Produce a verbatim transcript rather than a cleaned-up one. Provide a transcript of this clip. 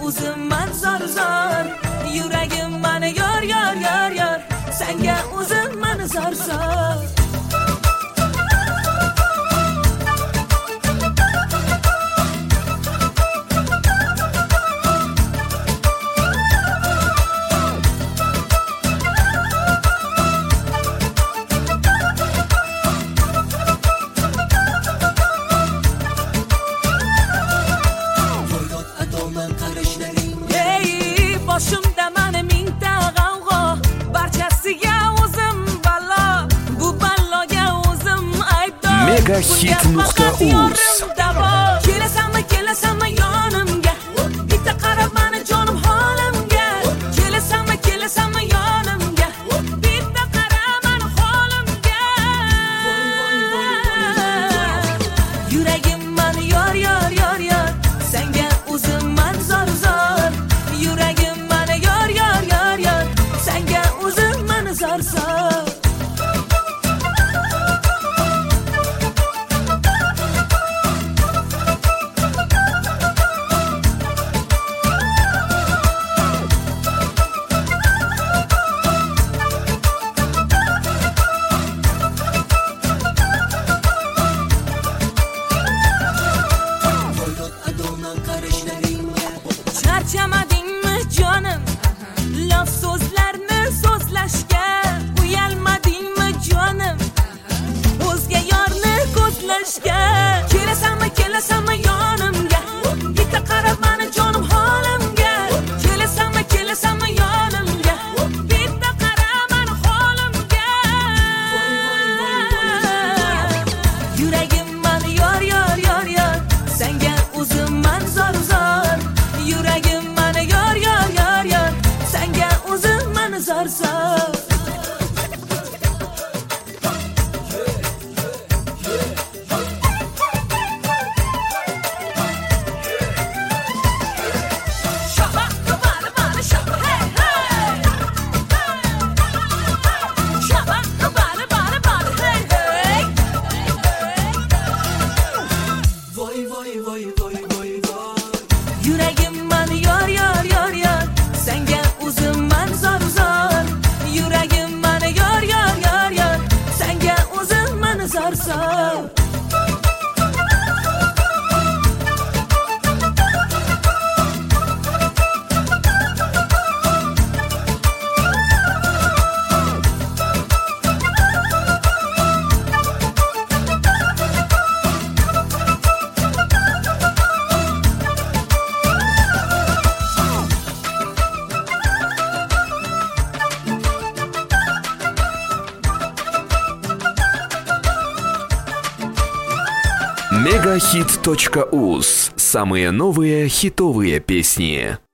uzimman zor zor, yuragim mani yor yor yor yor, senga uzimman zor zor. Boshimda mani mingta g'avg'o, barchasiga o'zim balo, bu baloga o'zim aybdor. Megahit nuqta uz. Kelasanmi, kelasanmi yonimga, bitta qarab mani jonim holimga. Kelasanmi, kelasanmi yonimga, bitta qarab mani holimga. Yuragim mani yor yor yor yor, senga o'zimman zor zor. Yuragim zor zor. Charchamadingmi jonim, laf so'zlarni so'zlashga? Uyalmadingmi jonim, o'zga yorni ko'zlashga? Kelasanmi, kelasanmi yonimga, bitta qarab mani jonim holimga. Kelasanmi, kelasanmi yonimga, bitta qarab mani holimga. Yuragim mani yor yor yor yor, senga o'zimman zor zor. Yuragim mani yor yor yor yor, senga o'zimman zor zor. Yuragim mani yor yor yor yor, senga o'zimman zor zor. Yuragim mani yor yor yor yor, senga o'zimman zor zor. Megahit точка уз. Самые новые хитовые песни.